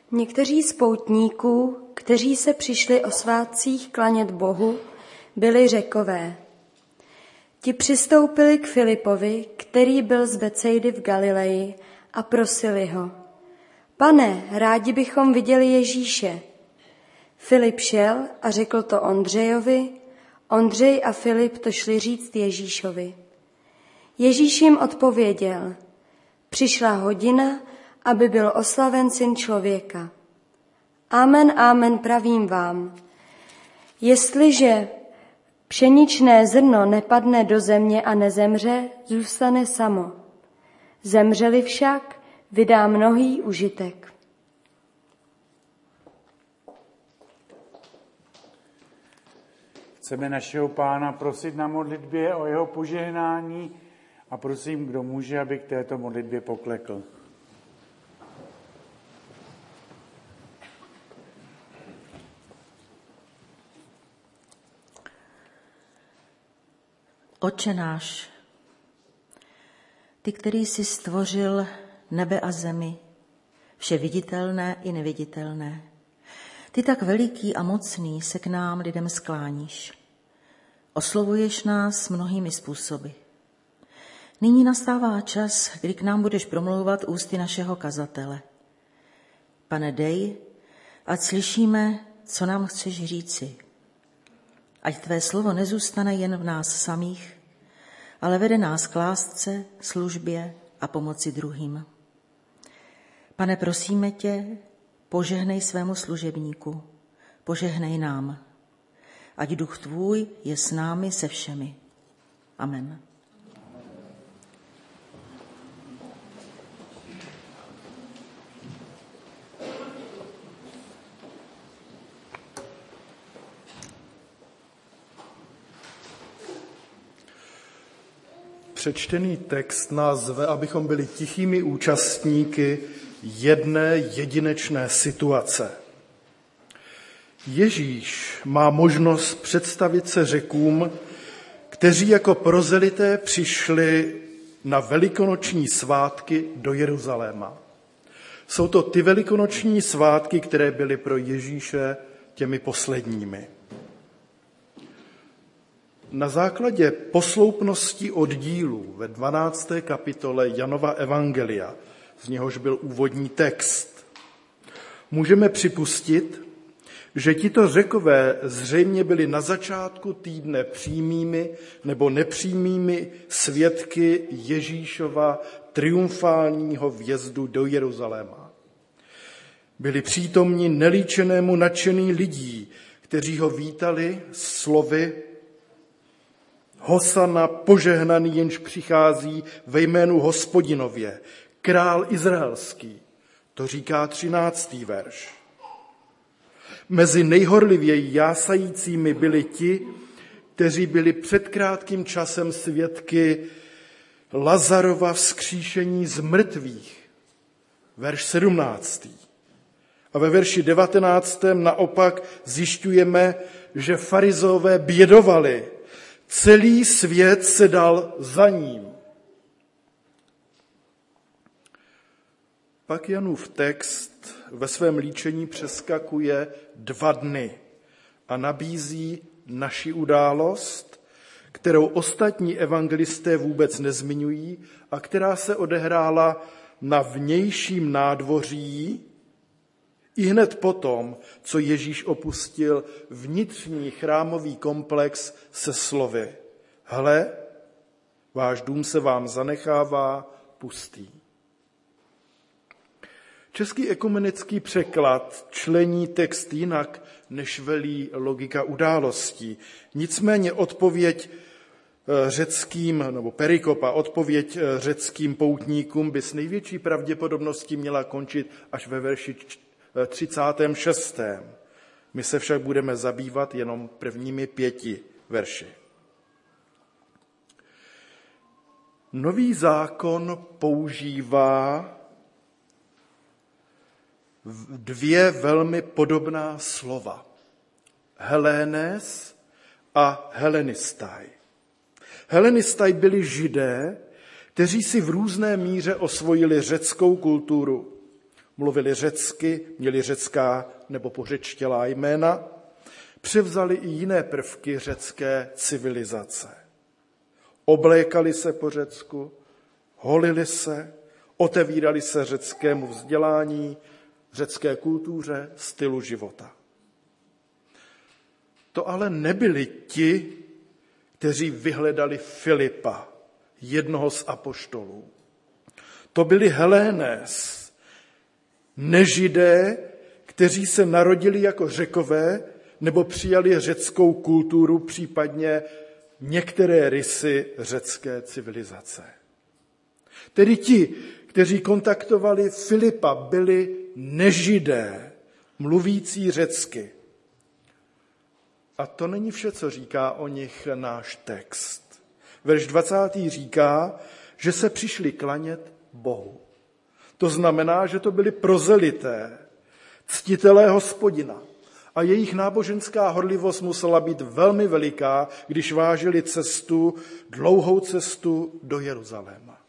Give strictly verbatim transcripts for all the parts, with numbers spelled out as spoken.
Někteří z poutníků, kteří se přišli o svátcích klanět Bohu, byli Řekové. Ti přistoupili k Filipovi, který byl z Becejdy v Galileji, a prosili ho: Pane, rádi bychom viděli Ježíše. Filip šel a řekl to Ondřejovi, Ondřej a Filip to šli říct Ježíšovi. Ježíš jim odpověděl: Přišla hodina, aby byl oslaven Syn člověka. Amen, amen, pravím vám. Jestliže pšeničné zrno nepadne do země a nezemře, zůstane samo. Zemřeli však, vydá mnohý užitek. Chceme našeho Pána prosit na modlitbě o jeho požehnání a prosím, kdo může, aby k této modlitbě poklekl. Otče náš, ty, který jsi stvořil nebe a zemi, vše viditelné i neviditelné, ty tak veliký a mocný se k nám lidem skláníš. Oslovuješ nás mnohými způsoby. Nyní nastává čas, kdy k nám budeš promlouvat ústy našeho kazatele. Pane, dej, ať slyšíme, co nám chceš říci. Ať tvé slovo nezůstane jen v nás samých, ale vede nás k lásce, službě a pomoci druhým. Pane, prosíme tě, požehnej svému služebníku, požehnej nám. Ať duch tvůj je s námi se všemi. Amen. Přečtený text nás zve, abychom byli tichými účastníky jedné jedinečné situace. Ježíš má možnost představit se Řekům, kteří jako prozelité přišli na velikonoční svátky do Jeruzaléma. Jsou to ty velikonoční svátky, které byly pro Ježíše těmi posledními. Na základě posloupnosti oddílů ve dvanácté kapitole Janova evangelia, z něhož byl úvodní text, můžeme připustit, že tito Řekové zřejmě byli na začátku týdne přímými nebo nepřímými svědky Ježíšova triumfálního vjezdu do Jeruzaléma. Byli přítomni nelíčenému nadšení lidí, kteří ho vítali slovy: Hosana, požehnaný, jenž přichází ve jménu Hospodinově, král izraelský. To říká třináctý verš. Mezi nejhorlivěji jásajícími byli ti, kteří byli před krátkým časem svědky Lazarova vzkříšení z mrtvých. Verš sedmnáctý. A ve verši devatenáctém naopak zjišťujeme, že farizové bědovali. Celý svět se dal za ním. Pak Janův text ve svém líčení přeskakuje dva dny a nabízí naši událost, kterou ostatní evangelisté vůbec nezmiňují a která se odehrála na vnějším nádvoří ihned potom, co Ježíš opustil vnitřní chrámový komplex se slovy: Hle, váš dům se vám zanechává pustý. Český ekumenický překlad člení text jinak, než velí logika událostí. Nicméně odpověď řeckým, nebo perikopa, odpověď řeckým poutníkům by s největší pravděpodobností měla končit až ve verši třicátém šestém My se však budeme zabývat jenom prvními pěti verši. Nový zákon používá dvě velmi podobná slova. Helenes a helenistai. Helenistai byli Židé, kteří si v různé míře osvojili řeckou kulturu. mluvili řecky, měli řecká nebo pořečtělá jména, převzali i jiné prvky řecké civilizace. Oblékali se po Řecku, holili se, otevírali se řeckému vzdělání, řecké kultuře, stylu života. To ale nebyli ti, kteří vyhledali Filipa, jednoho z apoštolů. To byli Helénes, nežidé, kteří se narodili jako Řekové nebo přijali řeckou kulturu, případně některé rysy řecké civilizace. Tedy ti, kteří kontaktovali Filipa, byli nežidé, mluvící řecky. A to není vše, co říká o nich náš text. Verš dvacátý říká, že se přišli klanět Bohu. To znamená, že to byli prozelité, ctitelé Hospodina. A jejich náboženská horlivost musela být velmi veliká, když vážili cestu, dlouhou cestu do Jeruzaléma.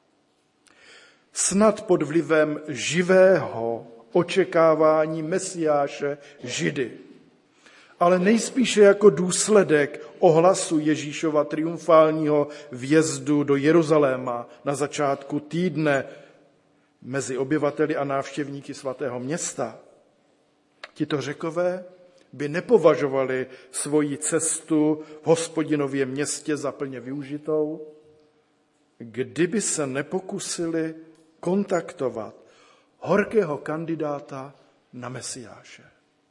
Snad pod vlivem živého očekávání Mesiáše Židy, ale nejspíše jako důsledek ohlasu Ježíšova triumfálního vjezdu do Jeruzaléma na začátku týdne mezi obyvateli a návštěvníky svatého města. Tito Řekové by nepovažovali svoji cestu v Hospodinově městě za plně využitou, kdyby se nepokusili kontaktovat horkého kandidáta na Mesiáše.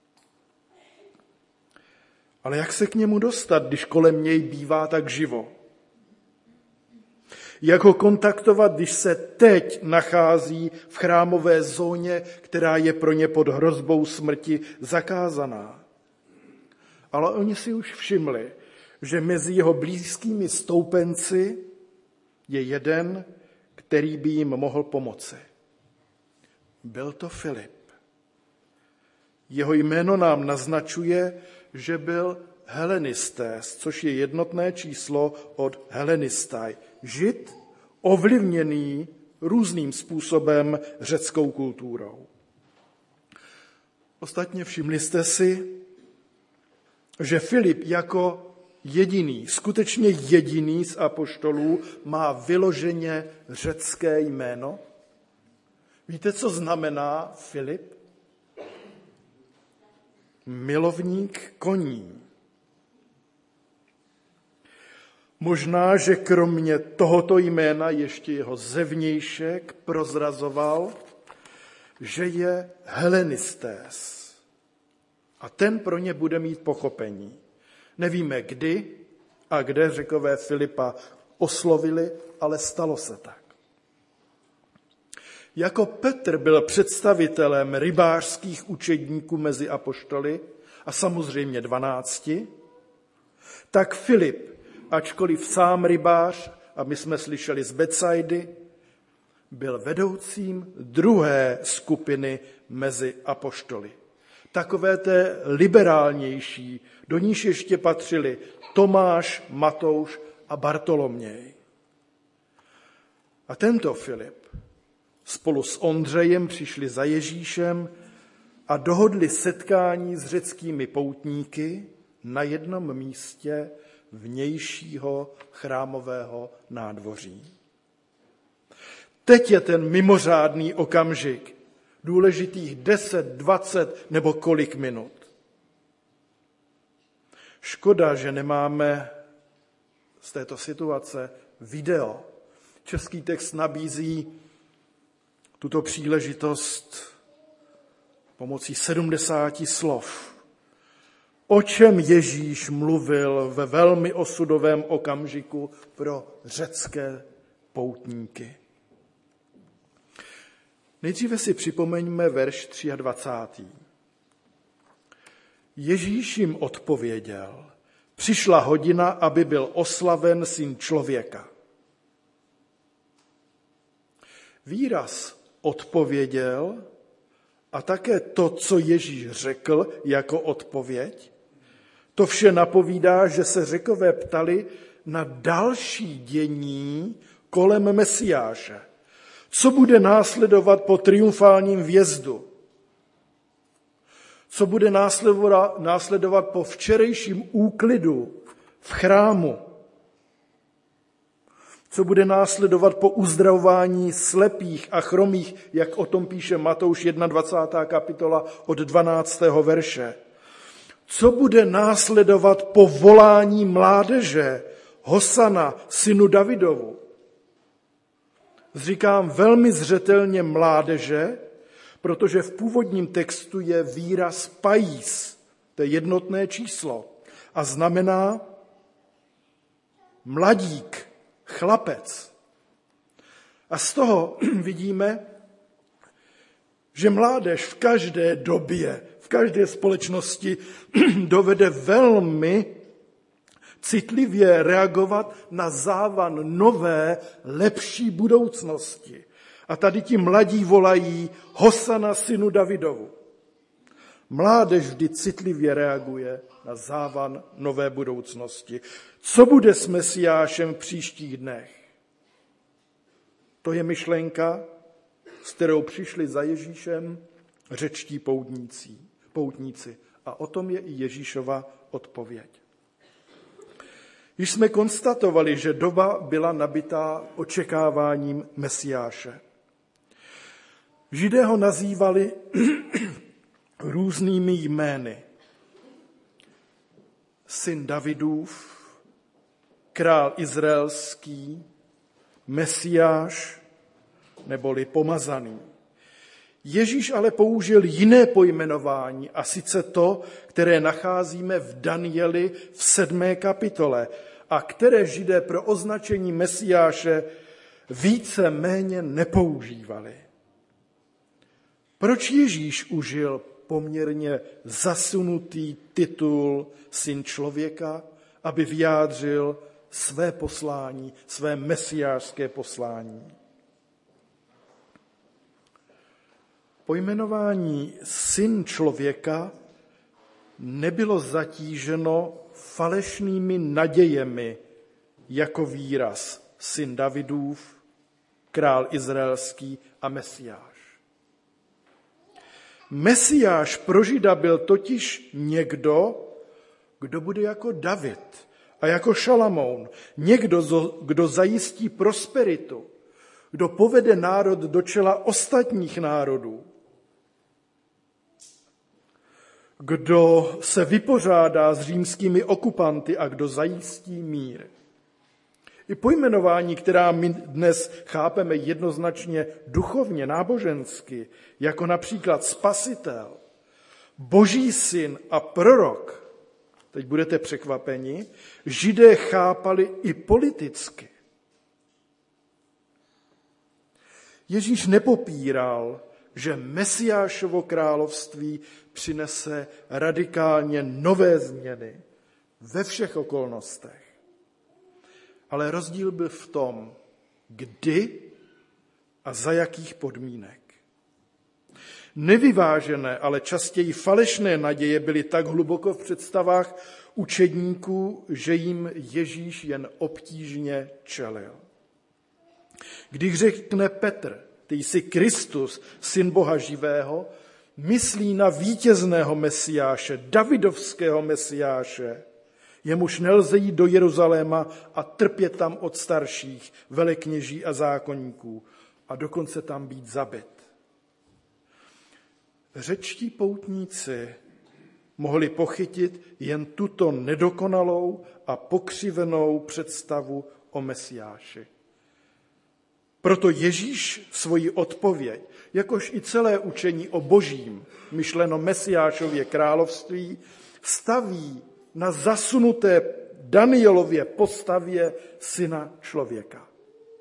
Ale jak se k němu dostat, když kolem něj bývá tak živo? Jak ho kontaktovat, když se teď nachází v chrámové zóně, která je pro ně pod hrozbou smrti zakázaná? Ale oni si už všimli, že mezi jeho blízkými stoupenci je jeden, který by jim mohl pomoci. Byl to Filip. Jeho jméno nám naznačuje, že byl Helenistés, což je jednotné číslo od Helenistai. Žid ovlivněný různým způsobem řeckou kulturou. Ostatně všimli jste si, že Filip jako jediný, skutečně jediný z apoštolů má vyloženě řecké jméno. Víte, co znamená Filip? Milovník koní. Možná, že kromě tohoto jména ještě jeho zevnějšek prozrazoval, že je Helenistés. A ten pro ně bude mít pochopení. Nevíme kdy a kde Řekové Filipa oslovili, ale stalo se tak. Jako Petr byl představitelem rybářských učedníků mezi apoštoly a samozřejmě dvanácti, tak Filip, ačkoliv sám rybář, a my jsme slyšeli z Betsaidy, byl vedoucím druhé skupiny mezi apoštoly. Takové té liberálnější, do níž ještě patřili Tomáš, Matouš a Bartoloměj. A tento Filip spolu s Ondřejem přišli za Ježíšem a dohodli setkání s řeckými poutníky na jednom místě vnějšího chrámového nádvoří. Teď je ten mimořádný okamžik, důležitých deset, dvacet nebo kolik minut. Škoda, že nemáme z této situace video. Český text nabízí tuto příležitost pomocí sedmdesáti slov. O čem Ježíš mluvil ve velmi osudovém okamžiku pro řecké poutníky. Nejdříve si připomeňme verš dvacátý třetí. Ježíš jim odpověděl, přišla hodina, aby byl oslaven Syn člověka. Výraz odpověděl a také to, co Ježíš řekl jako odpověď, to vše napovídá, že se Řekové ptali na další dění kolem Mesiáše. Co bude následovat po triumfálním vjezdu? Co bude následovat po včerejším úklidu v chrámu? Co bude následovat po uzdravování slepých a chromých, jak o tom píše Matouš dvacátá první kapitola od dvanáctého verše? Co bude následovat po volání mládeže Hosana, synu Davidovu? Říkám velmi zřetelně mládeže, protože v původním textu je výraz pais, to je jednotné číslo, a znamená mladík, chlapec. A z toho vidíme, že mládež v každé době, v každé společnosti dovede velmi citlivě reagovat na závan nové, lepší budoucnosti. A tady ti mladí volají Hosana, synu Davidovu. Mládež vždy citlivě reaguje na závan nové budoucnosti. Co bude s Mesiášem v příštích dnech? To je myšlenka, s kterou přišli za Ježíšem řečtí poutníci. poutníci. A o tom je i Ježíšova odpověď. Již jsme konstatovali, že doba byla nabitá očekáváním Mesiáše. Židé ho nazývali různými jmény. Syn Davidův, král izraelský, Mesiáš neboli pomazaný. Ježíš ale použil jiné pojmenování, a sice to, které nacházíme v Danieli v sedmé kapitole a které Židé pro označení Mesiáše více méně nepoužívali. Proč Ježíš užil poměrně zasunutý titul syn člověka, aby vyjádřil své poslání, své mesiášské poslání? Pojmenování syn člověka nebylo zatíženo falešnými nadějemi jako výraz syn Davidův, král izraelský a Mesiáš. Mesiáš pro Žida byl totiž někdo, kdo bude jako David a jako Šalamoun, někdo, kdo zajistí prosperitu, kdo povede národ do čela ostatních národů, kdo se vypořádá s římskými okupanty a kdo zajistí mír. I pojmenování, která my dnes chápeme jednoznačně duchovně, nábožensky, jako například spasitel, boží syn a prorok, teď budete překvapeni, Židé chápali i politicky. Ježíš nepopíral, že Mesiášovo království přinese radikálně nové změny ve všech okolnostech. Ale rozdíl byl v tom, kdy a za jakých podmínek. Nevyvážené, ale častěji falešné naděje byly tak hluboko v představách učedníků, že jim Ježíš jen obtížně čelil. Když řekne Petr, ty jsi Kristus, syn Boha živého, myslí na vítězného Mesiáše, Davidovského Mesiáše, jemuž nelze jít do Jeruzaléma a trpět tam od starších, velekněží a zákonníků a dokonce tam být zabit. Řečtí poutníci mohli pochytit jen tuto nedokonalou a pokřivenou představu o Mesiáši. Proto Ježíš svoji odpověď, jakož i celé učení o božím, myšleno Mesiášově království, staví na zasunuté Danielově postavě syna člověka.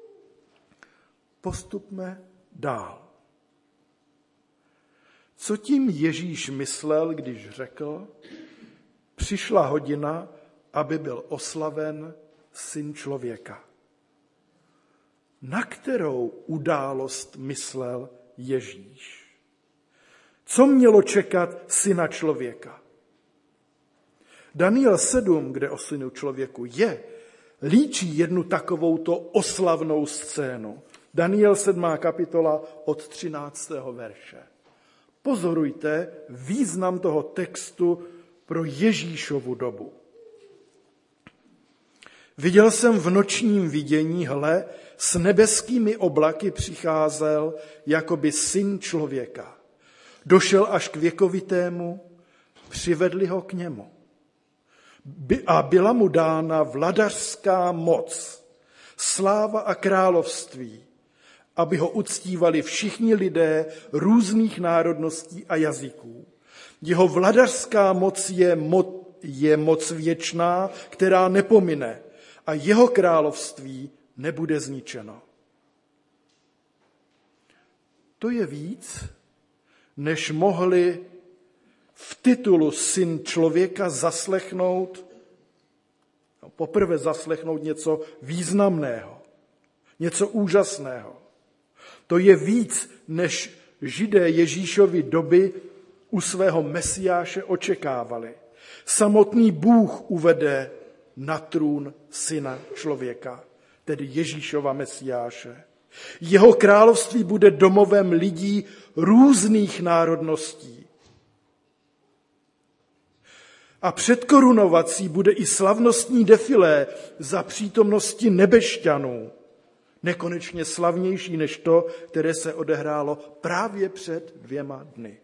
Postupme dál. Co tím Ježíš myslel, když řekl, přišla hodina, aby byl oslaven syn člověka? Na kterou událost myslel Ježíš? Co mělo čekat syna člověka? Daniel sedm, kde o synu člověku je, líčí jednu takovouto oslavnou scénu. Daniel sedmá kapitola od třináctého verše. Pozorujte význam toho textu pro Ježíšovu dobu. Viděl jsem v nočním vidění, hle, s nebeskými oblaky přicházel jakoby syn člověka. Došel až k věkovitému, přivedli ho k němu. A byla mu dána vladařská moc, sláva a království, aby ho uctívali všichni lidé různých národností a jazyků. Jeho vladařská moc je, mo- je moc věčná, která nepomine, a jeho království nebude zničeno. To je víc, než mohli v titulu syn člověka zaslechnout, no, poprvé zaslechnout něco významného, něco úžasného. To je víc, než Židé Ježíšovy doby u svého Mesiáše očekávali. Samotný Bůh uvede na trůn syna člověka, tedy Ježíšova Mesiáše. Jeho království bude domovem lidí různých národností. A před korunovací bude i slavnostní defilé za přítomnosti nebešťanů, nekonečně slavnější než to, které se odehrálo právě před dvěma dny.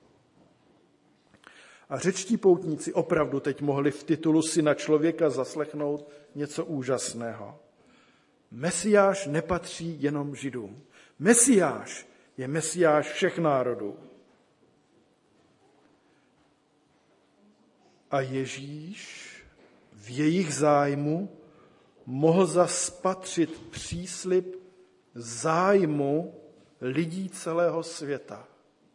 A řečtí poutníci opravdu teď mohli v titulu syna člověka zaslechnout něco úžasného. Mesiáš nepatří jenom Židům. Mesiáš je Mesiáš všech národů. A Ježíš v jejich zájmu mohl zaspatřit příslib zájmu lidí celého světa.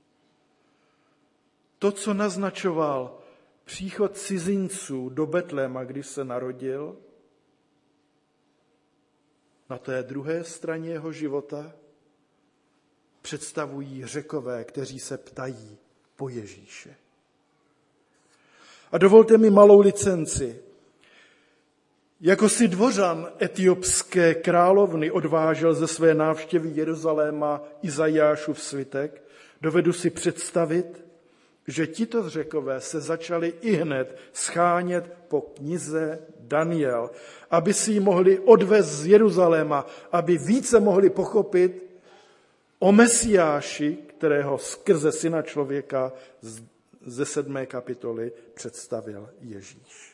To, co naznačoval příchod cizinců do Betléma, když se narodil, na té druhé straně jeho života představují Řekové, kteří se ptají po Ježíše. A dovolte mi malou licenci. Jako si dvořan etiopské královny odvážel ze své návštěvy Jeruzaléma Izajášův svitek, dovedu si představit, že tito Řekové se začali ihned schánět po knize Daniel, aby si ji mohli odvést z Jeruzaléma, aby více mohli pochopit o Mesiáši, kterého skrze syna člověka ze sedmé kapitoly představil Ježíš.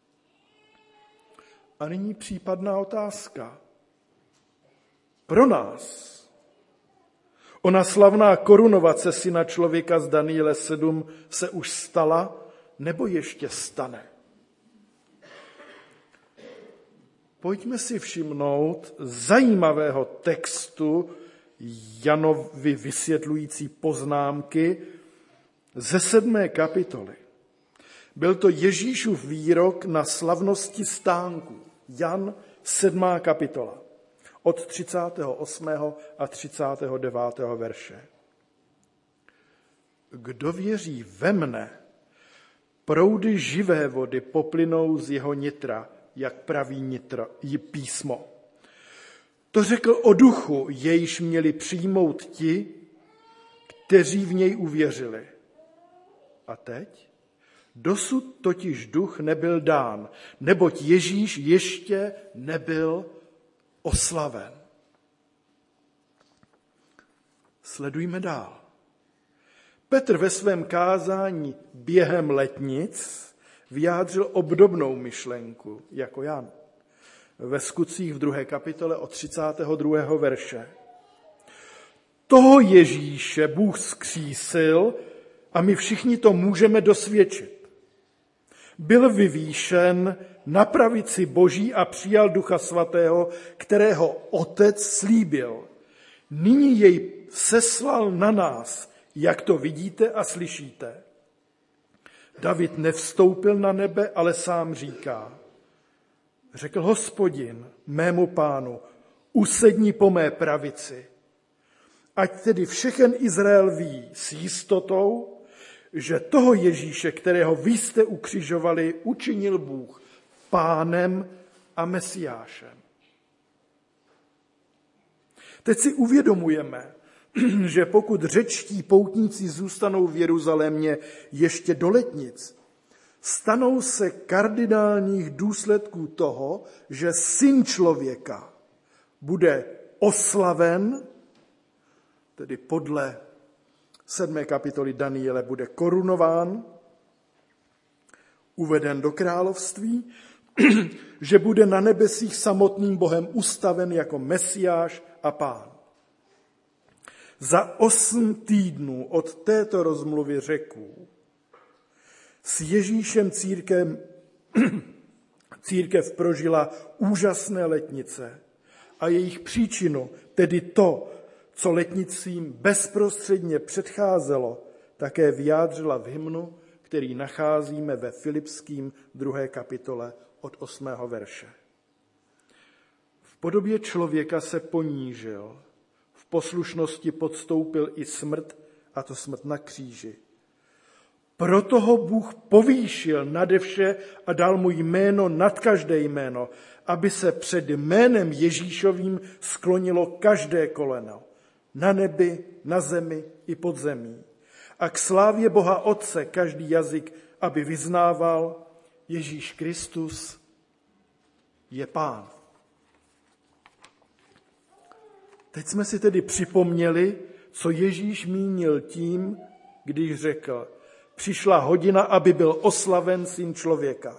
A nyní případná otázka. Pro nás ona slavná korunovace syna člověka z Daniele sedm se už stala, nebo ještě stane? Pojďme si všimnout zajímavého textu Janovi vysvětlující poznámky ze sedmé kapitoly. Byl to Ježíšův výrok na slavnosti stánků. Jan sedmá kapitola. Od třicátého osmého a třicátého devátého verše. Kdo věří ve mne, proudy živé vody poplynou z jeho nitra, jak praví nitra, písmo. To řekl o duchu, jejž měli přijmout ti, kteří v něj uvěřili. A teď? Dosud totiž duch nebyl dán, neboť Ježíš ještě nebyl oslaven. Sledujme dál. Petr ve svém kázání během letnic vyjádřil obdobnou myšlenku jako Jan. Ve Skutcích v druhé kapitole od třicátého druhého verše. Toho Ježíše Bůh vzkřísil a my všichni to můžeme dosvědčit. Byl vyvýšen na pravici Boží a přijal Ducha Svatého, kterého Otec slíbil. Nyní jej seslal na nás, jak to vidíte a slyšíte. David nevstoupil na nebe, ale sám říká. Řekl Hospodin mému pánu, usedni po mé pravici. Ať tedy všechen Izrael ví s jistotou, že toho Ježíše, kterého vy jste ukřižovali, učinil Bůh pánem a Mesiášem. Teď si uvědomujeme, že pokud řečtí poutníci zůstanou v Jeruzalémě ještě do letnic, stanou se kardinálních důsledků toho, že Syn člověka bude oslaven, tedy podle sedmé kapitoly Daniele bude korunován, uveden do království, že bude na nebesích samotným Bohem ustaven jako Mesiáš a Pán. Za osm týdnů od této rozmluvy řeků s Ježíšem církev, církev prožila úžasné letnice a jejich příčinu, tedy to, co letnicím bezprostředně předcházelo, také vyjádřila v hymnu, který nacházíme ve Filipským druhé kapitole od osmého verše. V podobě člověka se ponížil, v poslušnosti podstoupil i smrt, a to smrt na kříži. Proto ho Bůh povýšil nade vše a dal mu jméno nad každé jméno, aby se před jménem Ježíšovým sklonilo každé koleno, na nebi, na zemi i pod zemí. A k slávě Boha Otce každý jazyk, aby vyznával, Ježíš Kristus je Pán. Teď jsme si tedy připomněli, co Ježíš mínil tím, když řekl, přišla hodina, aby byl oslaven Syn člověka.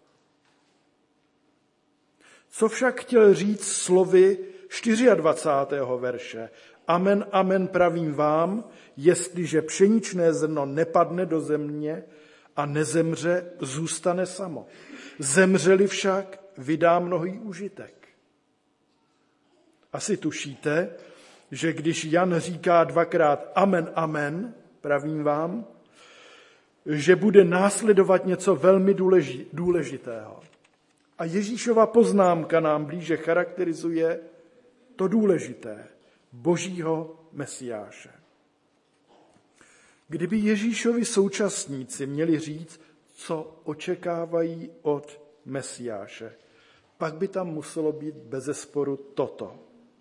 Co však chtěl říct slovy dvacátého čtvrtého verše? Amen, amen pravím vám, jestliže pšeničné zrno nepadne do země a nezemře, zůstane samo. Zemřeli však, vydá mnohý užitek. Asi tušíte, že když Jan říká dvakrát amen, amen, pravím vám, že bude následovat něco velmi důležitého. A Ježíšova poznámka nám blíže charakterizuje to důležité, Božího Mesiáše. Kdyby Ježíšovi současníci měli říct, co očekávají od Mesiáše, pak by tam muselo být bezesporu toto.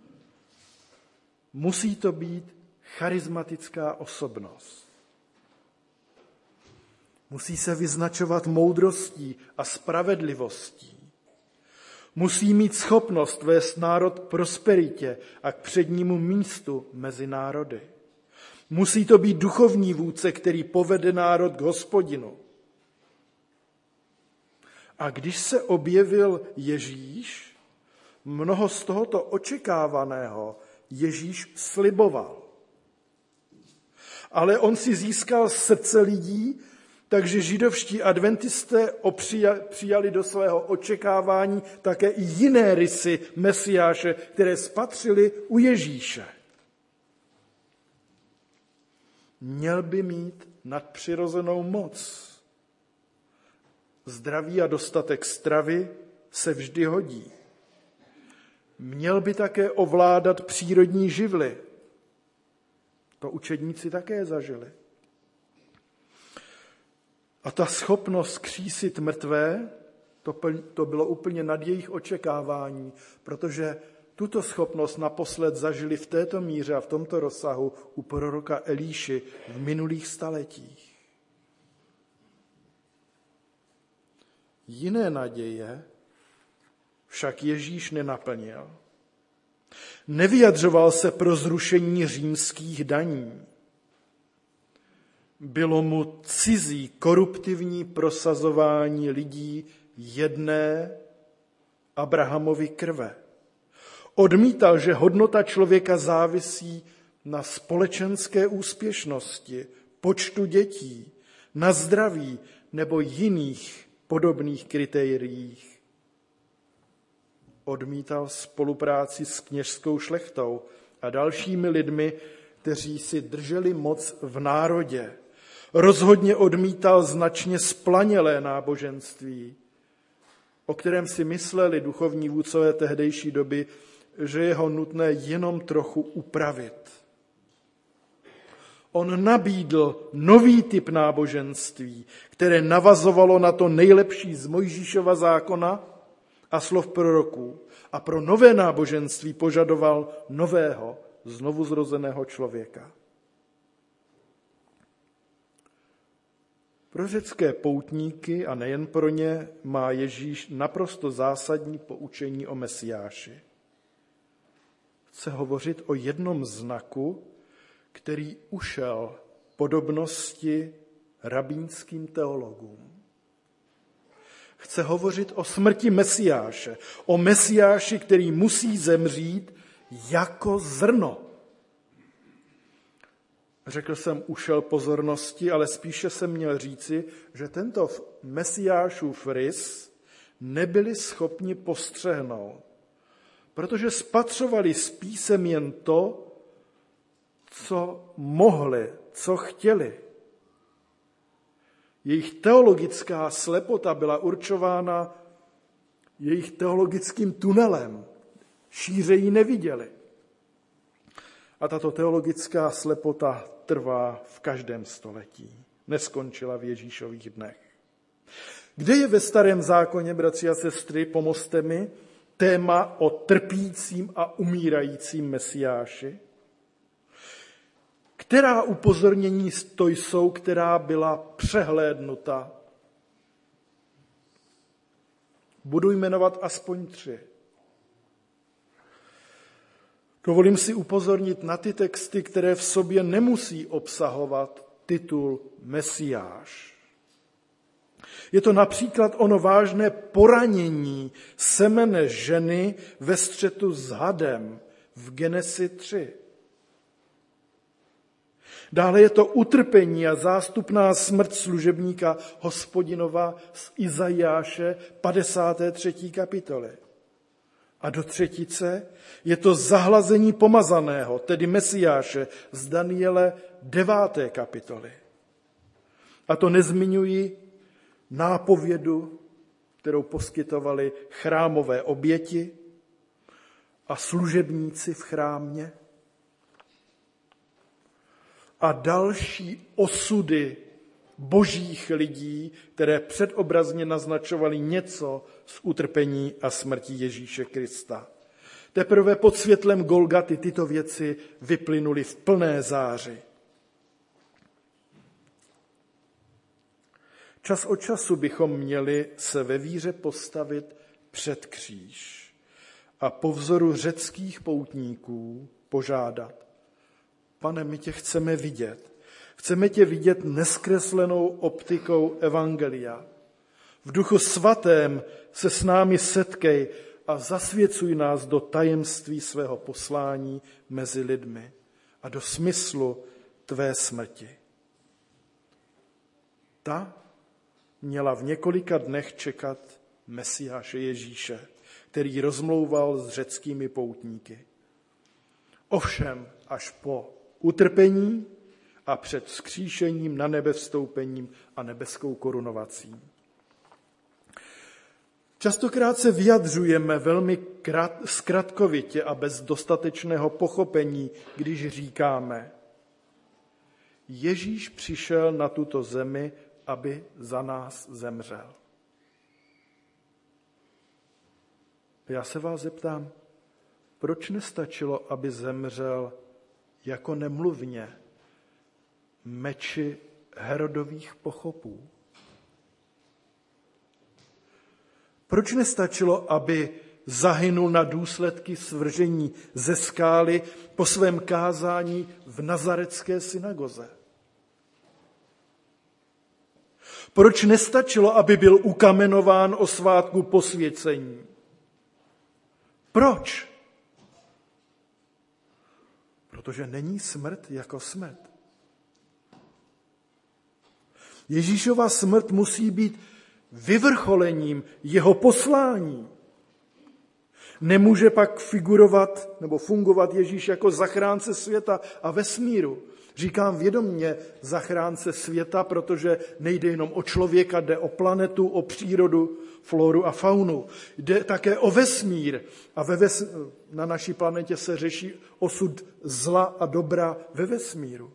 Musí to být charismatická osobnost. Musí se vyznačovat moudrostí a spravedlivostí. Musí mít schopnost vést národ k prosperitě a k přednímu místu mezi národy. Musí to být duchovní vůdce, který povede národ k Hospodinu. A když se objevil Ježíš, mnoho z tohoto očekávaného Ježíš sliboval. Ale on si získal srdce lidí, takže židovští adventisté přijali do svého očekávání také i jiné rysy Mesiáše, které spatřili u Ježíše. Měl by mít nadpřirozenou moc. Zdraví a dostatek stravy se vždy hodí. Měl by také ovládat přírodní živly. To učedníci také zažili. A ta schopnost křísit mrtvé, to, to bylo úplně nad jejich očekávání, protože tuto schopnost naposled zažili v této míře a v tomto rozsahu u proroka Elíši v minulých staletích. Jiné naděje však Ježíš nenaplnil. Nevyjadřoval se pro zrušení římských daní. Bylo mu cizí koruptivní prosazování lidí jedné Abrahamovy krve. Odmítal, že hodnota člověka závisí na společenské úspěšnosti, počtu dětí, na zdraví nebo jiných podobných kritériích. Odmítal spolupráci s kněžskou šlechtou a dalšími lidmi, kteří si drželi moc v národě. Rozhodně odmítal značně splanělé náboženství, o kterém si mysleli duchovní vůdcové tehdejší doby, že je ho nutné jenom trochu upravit. On nabídl nový typ náboženství, které navazovalo na to nejlepší z Mojžíšova zákona a slov proroků a pro nové náboženství požadoval nového, znovuzrozeného člověka. Pro řecké poutníky a nejen pro ně má Ježíš naprosto zásadní poučení o Mesiáši. Chce hovořit o jednom znaku, který ušel podobnosti rabínským teologům. Chce hovořit o smrti Mesiáše, o Mesiáši, který musí zemřít jako zrno. Řekl jsem, ušel pozornosti, ale spíše jsem měl říci, že tento Mesiášův rys nebyli schopni postřehnout, protože spatřovali z písem jen to, co mohli, co chtěli. Jejich teologická slepota byla určována jejich teologickým tunelem. Šíře ji neviděli. A tato teologická slepota trvá v každém století. Neskončila v Ježíšových dnech. Kde je ve Starém zákoně, bratři a sestry, pomozte mi, téma o trpícím a umírajícím Mesiáši? Která upozornění to jsou, která byla přehlédnuta? Budu jmenovat aspoň tři. Dovolím si upozornit na ty texty, které v sobě nemusí obsahovat titul Mesiáš. Je to například ono vážné poranění semene ženy ve střetu s hadem v Genesi tři. Dále je to utrpení a zástupná smrt služebníka Hospodinova z Izajáše padesáté třetí kapitoly. A do třetice je to zahlazení pomazaného, tedy Mesiáše z Daniele deváté kapitoly. A to nezmiňuji nápovědu, kterou poskytovali chrámové oběti a služebníci v chrámě a další osudy božích lidí, které předobrazně naznačovaly něco z utrpení a smrti Ježíše Krista. Teprve pod světlem Golgaty tyto věci vyplynuly v plné záři. Čas od času bychom měli se ve víře postavit před kříž a po vzoru řeckých poutníků požádat: Pane, my tě chceme vidět. Chceme tě vidět neskreslenou optikou evangelia. V Duchu Svatém se s námi setkej a zasvěcuj nás do tajemství svého poslání mezi lidmi a do smyslu tvé smrti. Ta měla v několika dnech čekat Mesiáše Ježíše, který rozmlouval s řeckými poutníky. Ovšem až po utrpení a před vzkříšením na nebe vstoupením a nebeskou korunovací. Častokrát se vyjadřujeme velmi krat, zkratkovitě a bez dostatečného pochopení, když říkáme: Ježíš přišel na tuto zemi, aby za nás zemřel. Já se vás zeptám, proč nestačilo, aby zemřel jako nemluvně meči Herodových pochopů? Proč nestačilo, aby zahynul na důsledky svržení ze skály po svém kázání v nazaretské synagoze? Proč nestačilo, aby byl ukamenován o svátku posvěcení? Proč? Protože není smrt jako smrt. Ježíšova smrt musí být vyvrcholením jeho poslání. Nemůže pak figurovat nebo fungovat Ježíš jako zachránce světa a vesmíru. Říkám vědomně zachránce světa, protože nejde jenom o člověka, jde o planetu, o přírodu, floru a faunu. Jde také o vesmír. A ve ves... na naší planetě se řeší osud zla a dobra ve vesmíru.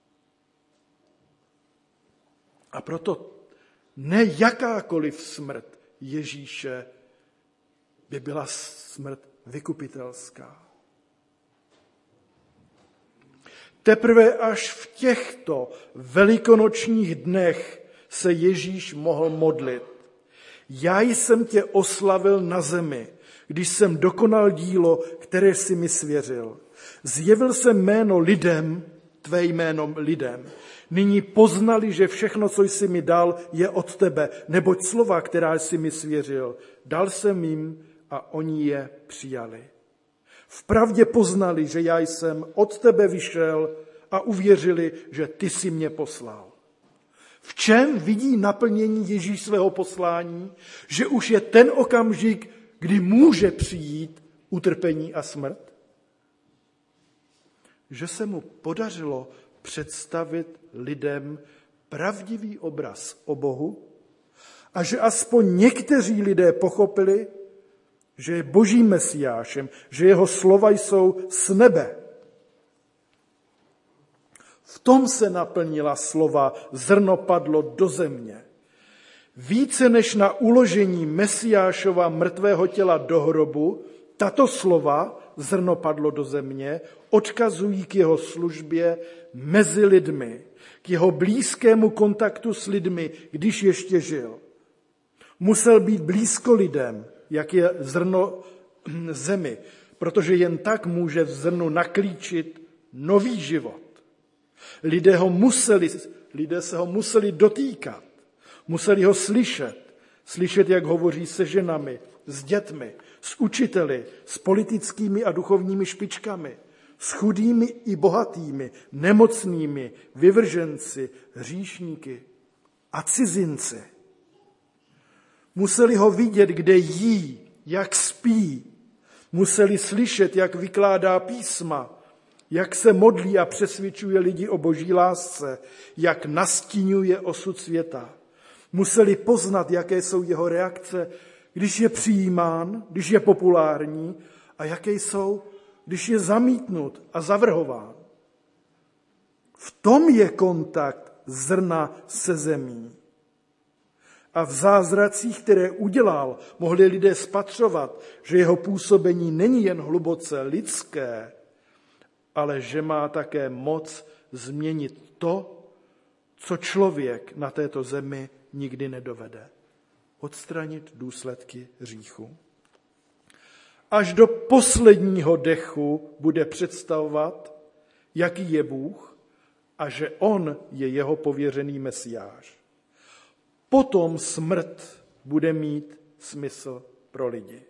A proto ne jakákoliv smrt Ježíše by byla smrt vykupitelská. Teprve až v těchto velikonočních dnech se Ježíš mohl modlit. Já jsem tě oslavil na zemi, když jsem dokonal dílo, které jsi mi svěřil. Zjevil jsem jméno lidem, tvé jméno lidem. Nyní poznali, že všechno, co jsi mi dal, je od tebe, neboť slova, která jsi mi svěřil, dal jsem jim a oni je přijali. Vpravdě poznali, že já jsem od tebe vyšel a uvěřili, že ty jsi mě poslal. V čem vidí naplnění Ježíš svého poslání? Že už je ten okamžik, kdy může přijít utrpení a smrt? Že se mu podařilo představit lidem pravdivý obraz o Bohu a že aspoň někteří lidé pochopili, že je Božím Mesiášem, že jeho slova jsou z nebe. V tom se naplnila slova zrno padlo do země. Více než na uložení Mesiášova mrtvého těla do hrobu, tato slova zrno padlo do země odkazují k jeho službě mezi lidmi, k jeho blízkému kontaktu s lidmi, když ještě žil. Musel být blízko lidem, jak je zrno zemi, protože jen tak může v zrnu naklíčit nový život. Lidé, ho museli, lidé se ho museli dotýkat, museli ho slyšet, slyšet, jak hovoří se ženami, s dětmi, s učiteli, s politickými a duchovními špičkami, s chudými i bohatými, nemocnými, vyvrženci, hříšníky a cizinci. Museli ho vidět, kde jí, jak spí. Museli slyšet, jak vykládá písma, jak se modlí a přesvědčuje lidi o boží lásce, jak nastínuje osud světa. Museli poznat, jaké jsou jeho reakce, když je přijímán, když je populární a jaké jsou, když je zamítnut a zavrhován. V tom je kontakt zrna se zemí. A v zázracích, které udělal, mohli lidé spatřovat, že jeho působení není jen hluboce lidské, ale že má také moc změnit to, co člověk na této zemi nikdy nedovede. Odstranit důsledky hříchu. Až do posledního dechu bude představovat, jaký je Bůh a že on je jeho pověřený Mesiáš. Potom smrt bude mít smysl pro lidi.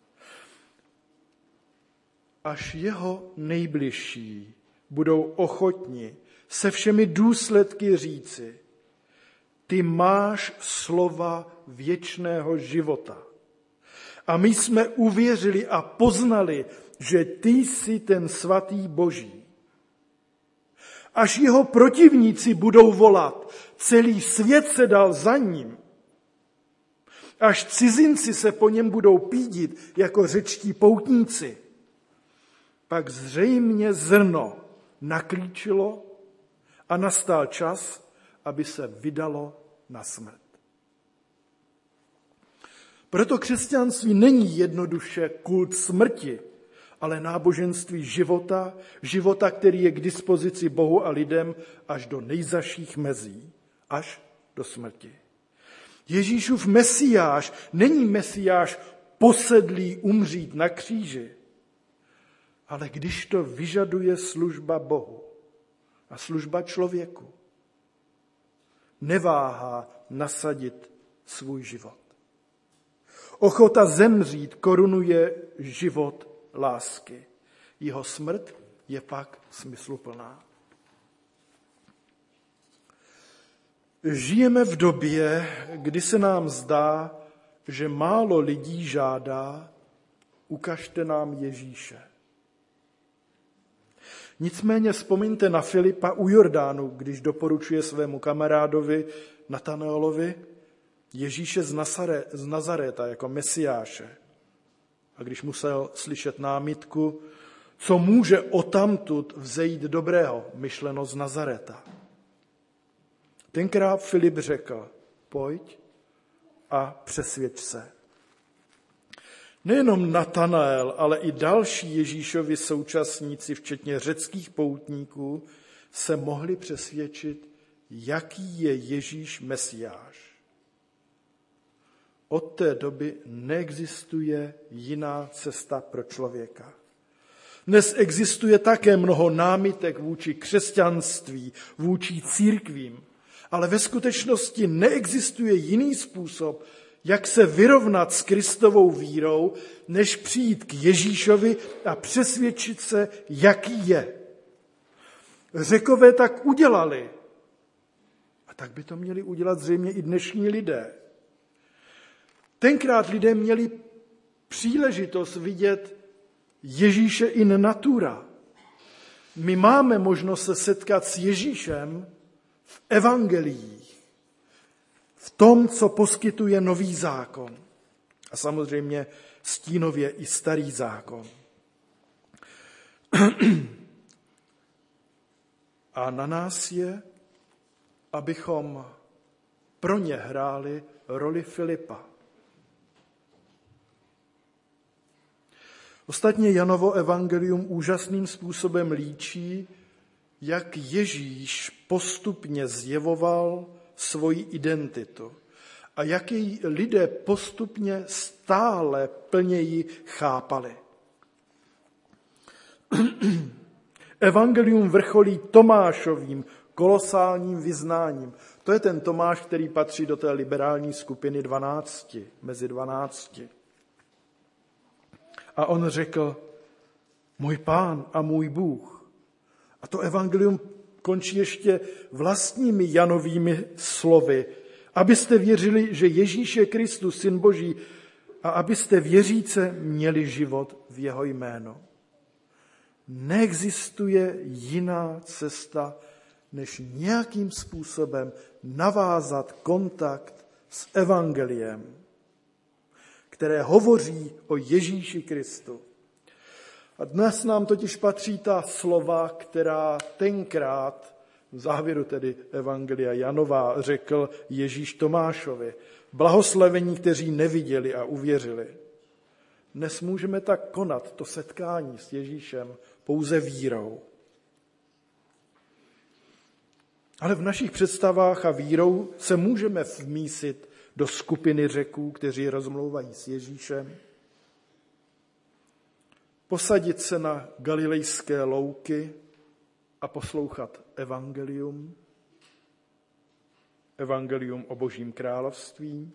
Až jeho nejbližší budou ochotni se všemi důsledky říci, ty máš slova věčného života. A my jsme uvěřili a poznali, že ty jsi ten svatý Boží. Až jeho protivníci budou volat, celý svět se dal za ním. Až cizinci se po něm budou pídit jako řečtí poutníci, pak zřejmě zrno naklíčilo a nastal čas, aby se vydalo na smrt. Proto křesťanství není jednoduše kult smrti, ale náboženství života, života, který je k dispozici Bohu a lidem až do nejzaších mezí, až do smrti. Ježíšův Mesiáš není Mesiáš posedlý umřít na kříži, ale když to vyžaduje služba Bohu a služba člověku, neváhá nasadit svůj život. Ochota zemřít korunuje život lásky. Jeho smrt je pak smysluplná. Žijeme v době, kdy se nám zdá, že málo lidí žádá, ukažte nám Ježíše. Nicméně vzpomeňte na Filipa u Jordánu, když doporučuje svému kamarádovi Natanaelovi Ježíše z, Nazare, z Nazaréta jako Mesiáše. A když musel slyšet námitku, co může odtamtud vzejít dobrého, myšleno z Nazaréta. Tenkrát Filip řekl, pojď a přesvědč se. Nejenom Natanael, ale i další Ježíšovi současníci, včetně řeckých poutníků, se mohli přesvědčit, jaký je Ježíš Mesiáš. Od té doby neexistuje jiná cesta pro člověka. Dnes existuje také mnoho námitek vůči křesťanství, vůči církvím, ale ve skutečnosti neexistuje jiný způsob, jak se vyrovnat s Kristovou vírou, než přijít k Ježíšovi a přesvědčit se, jaký je. Řekové tak udělali. A tak by to měli udělat zřejmě i dnešní lidé. Tenkrát lidé měli příležitost vidět Ježíše in natura. My máme možnost se setkat s Ježíšem v evangeliích, v tom, co poskytuje nový zákon. A samozřejmě stínově i starý zákon. A na nás je, abychom pro ně hráli roli Filipa. Ostatně Janovo evangelium úžasným způsobem líčí, jak Ježíš postupně zjevoval svoji identitu a jak její lidé postupně stále plněji chápali. Evangelium vrcholí Tomášovým kolosálním vyznáním. To je ten Tomáš, který patří do té liberální skupiny dvanácti, mezi dvanácti. A on řekl, můj Pán a můj Bůh. A to evangelium končí ještě vlastními Janovými slovy, abyste věřili, že Ježíš je Kristus, Syn Boží, a abyste věříce měli život v jeho jménu. Neexistuje jiná cesta, než nějakým způsobem navázat kontakt s evangeliem, které hovoří o Ježíši Kristu. A dnes nám totiž patří ta slova, která tenkrát, v závěru tedy evangelia Janova, řekl Ježíš Tomášovi. Blahoslavení, kteří neviděli a uvěřili. Dnes můžeme tak konat to setkání s Ježíšem pouze vírou. Ale v našich představách a vírou se můžeme vmísit do skupiny Řeků, kteří rozmlouvají s Ježíšem, posadit se na galilejské louky a poslouchat evangelium, evangelium o Božím království,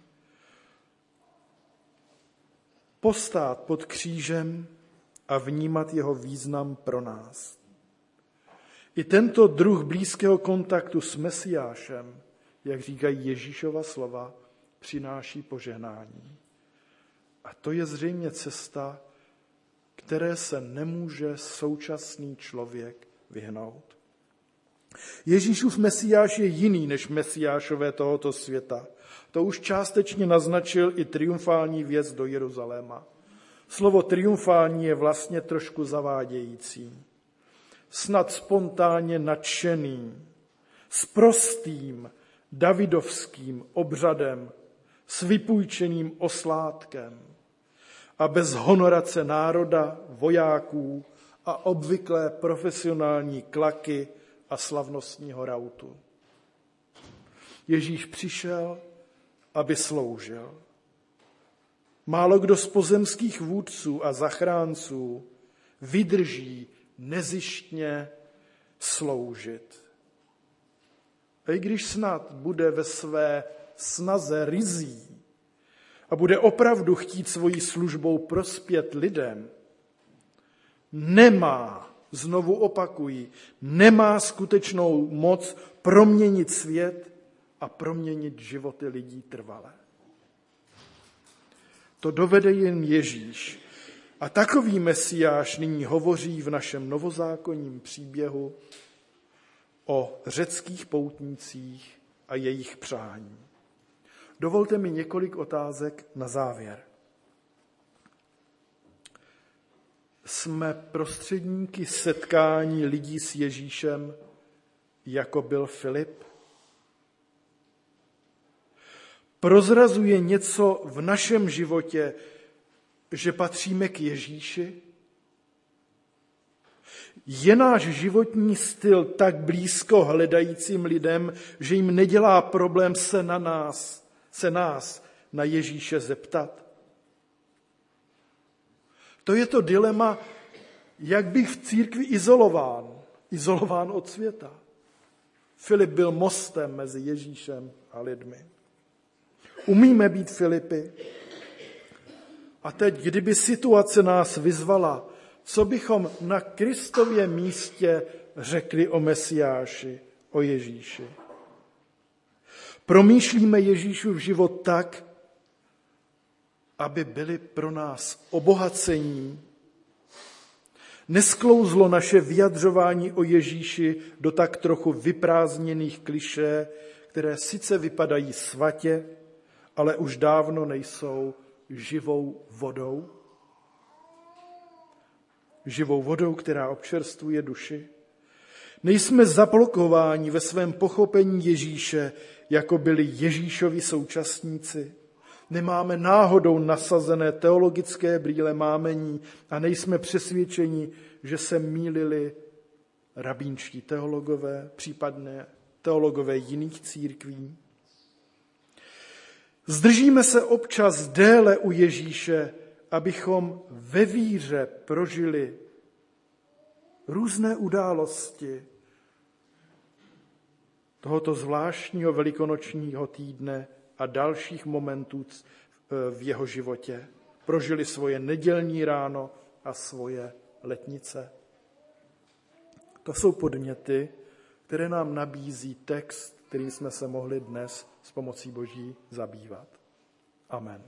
postát pod křížem a vnímat jeho význam pro nás. I tento druh blízkého kontaktu s Mesiášem, jak říkají Ježíšova slova, přináší požehnání. A to je zřejmě cesta, které se nemůže současný člověk vyhnout. Ježíšův Mesiáš je jiný než Mesiášové tohoto světa. To už částečně naznačil i triumfální vjezd do Jeruzaléma. Slovo triumfální je vlastně trošku zavádějící. Snad spontánně nadšený, s prostým davidovským obřadem, s vypůjčeným oslátkem a bez honorace národa, vojáků a obvyklé profesionální klaky a slavnostního rautu. Ježíš přišel, aby sloužil. Málo kdo z pozemských vůdců a zachránců vydrží nezištně sloužit. A i když snad bude ve své snaze ryzí a bude opravdu chtít svojí službou prospět lidem, nemá, znovu opakuji, nemá skutečnou moc proměnit svět a proměnit životy lidí trvale. To dovede jen Ježíš. A takový Mesiáš nyní hovoří v našem novozákonním příběhu o řeckých poutnících a jejich přání. Dovolte mi několik otázek na závěr. Jsme prostředníky setkání lidí s Ježíšem, jako byl Filip? Prozrazuje něco v našem životě že patříme k Ježíši? Je náš životní styl tak blízko hledajícím lidem, že jim nedělá problém se na nás, se nás na Ježíše zeptat? To je to dilema, jak být v církvi izolován, izolován od světa. Filip byl mostem mezi Ježíšem a lidmi. Umíme být Filipy? A teď, kdyby situace nás vyzvala, co bychom na Kristově místě řekli o Mesiáši, o Ježíši? Promýšlíme Ježíšův život tak, aby byli pro nás obohacení. Nesklouzlo naše vyjadřování o Ježíši do tak trochu vyprázdněných klišé, které sice vypadají svatě, ale už dávno nejsou živou vodou? Živou vodou, která občerstvuje duši? Nejsme zablokováni ve svém pochopení Ježíše, jako byli Ježíšovi současníci. Nemáme náhodou nasazené teologické brýle mámení a nejsme přesvědčeni, že se mýlili rabínští teologové, případně teologové jiných církví. Zdržíme se občas déle u Ježíše, abychom ve víře prožili různé události tohoto zvláštního velikonočního týdne a dalších momentů v jeho životě. Prožili svoje nedělní ráno a svoje letnice. To jsou podněty, které nám nabízí text, kterým jsme se mohli dnes s pomocí Boží zabývat. Amen.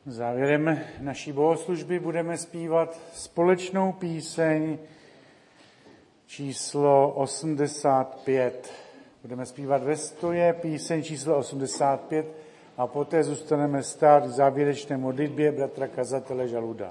Závěrem naší bohoslužby budeme zpívat společnou píseň číslo osmdesát pět. Budeme zpívat ve stoje píseň číslo osmdesát pět a poté zůstaneme stát v závěrečné modlitbě bratra kazatele Žaluda.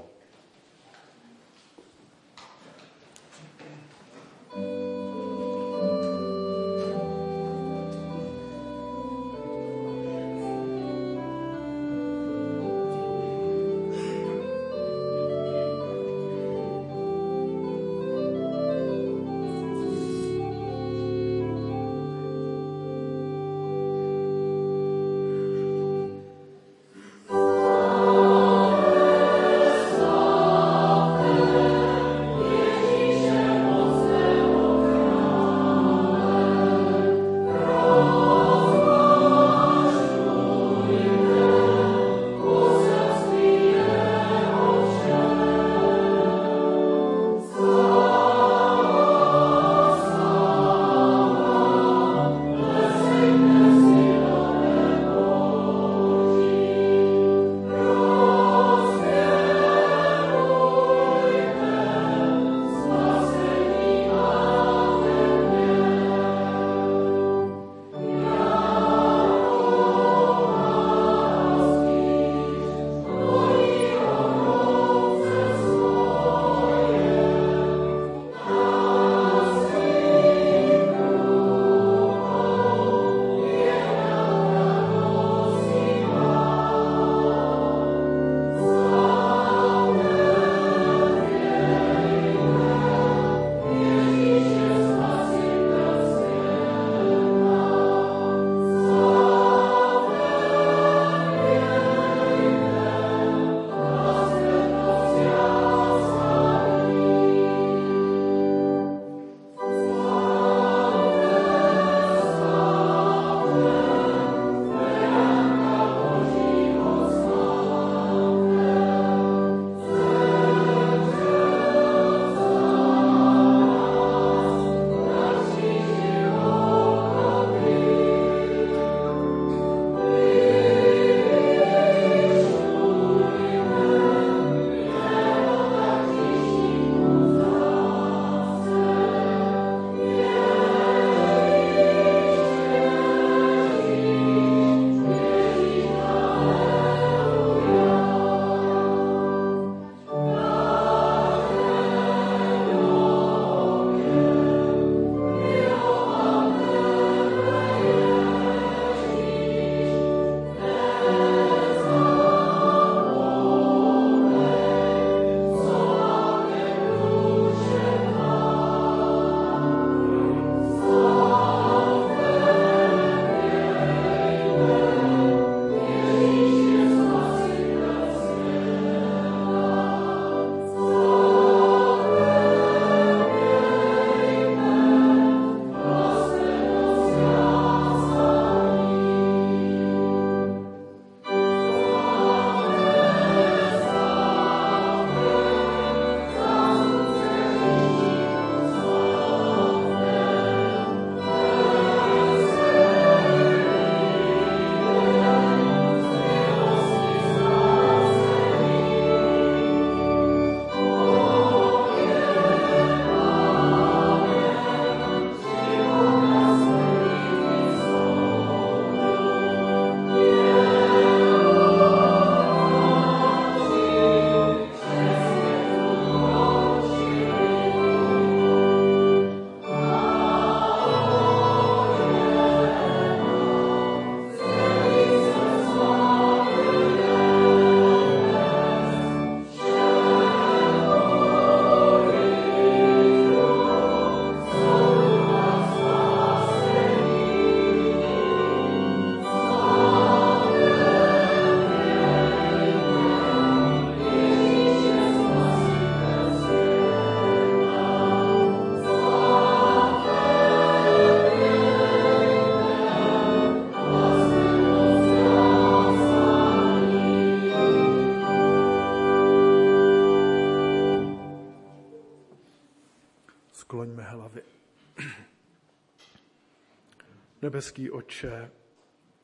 Skloňme hlavy. Nebeský Otče,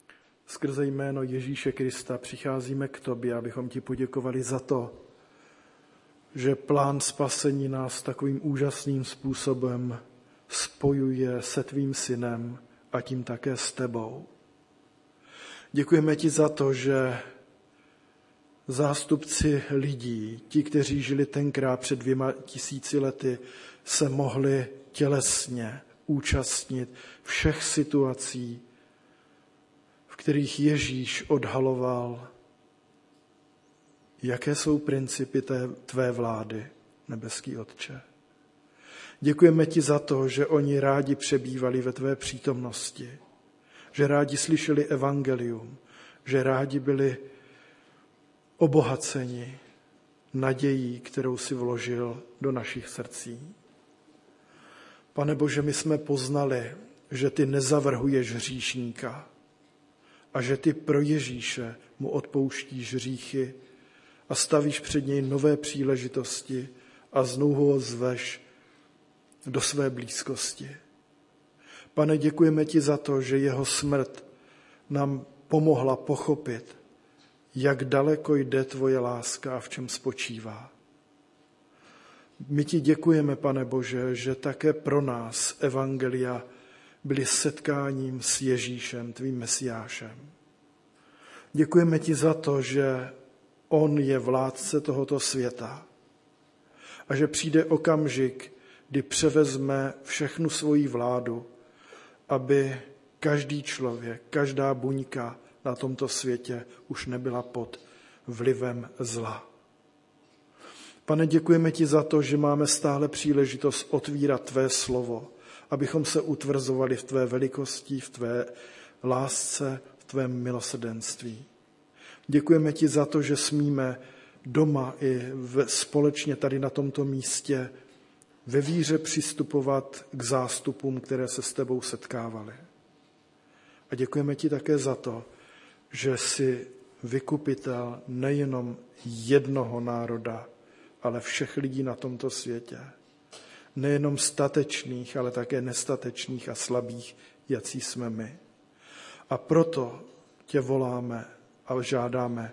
Skrze jméno Ježíše Krista přicházíme k tobě, abychom ti poděkovali za to, že plán spasení nás takovým úžasným způsobem spojuje se tvým synem a tím také s tebou. Děkujeme ti za to, že zástupci lidí, ti, kteří žili tenkrát před dvěma tisíci lety, se mohli tělesně účastnit všech situací, v kterých Ježíš odhaloval, jaké jsou principy té, tvé vlády, nebeský Otče. Děkujeme ti za to, že oni rádi přebývali ve tvé přítomnosti, že rádi slyšeli evangelium, že rádi byli obohaceni nadějí, kterou si vložil do našich srdcí. Pane Bože, my jsme poznali, že ty nezavrhuješ hříšníka a že ty pro Ježíše mu odpouštíš hříchy a stavíš před něj nové příležitosti a znovu ho zveš do své blízkosti. Pane, děkujeme ti za to, že jeho smrt nám pomohla pochopit, jak daleko jde tvoje láska a v čem spočívá. My ti děkujeme, Pane Bože, že také pro nás evangelia byly setkáním s Ježíšem, tvým Mesiášem. Děkujeme ti za to, že on je vládce tohoto světa a že přijde okamžik, kdy převezme všechnu svoji vládu, aby každý člověk, každá buňka na tomto světě už nebyla pod vlivem zla. Pane, děkujeme ti za to, že máme stále příležitost otvírat tvé slovo, abychom se utvrzovali v tvé velikosti, v tvé lásce, v tvém milosrdenství. Děkujeme ti za to, že smíme doma i v, společně tady na tomto místě ve víře přistupovat k zástupům, které se s tebou setkávaly. A děkujeme ti také za to, že jsi vykupitel nejenom jednoho národa, ale všech lidí na tomto světě. Nejenom statečných, ale také nestatečných a slabých, jací jsme my. A proto tě voláme a žádáme,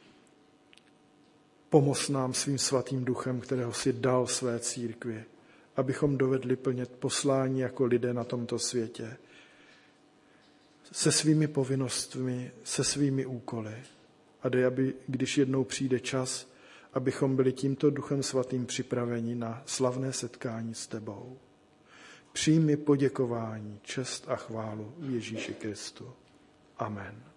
pomoz nám svým svatým duchem, kterého si dal své církvi, abychom dovedli plnit poslání jako lidé na tomto světě, se svými povinnostmi, se svými úkoly. A dej, aby, když jednou přijde čas, abychom byli tímto Duchem Svatým připraveni na slavné setkání s tebou. Přijmi poděkování, čest a chválu Ježíši Kristu. Amen.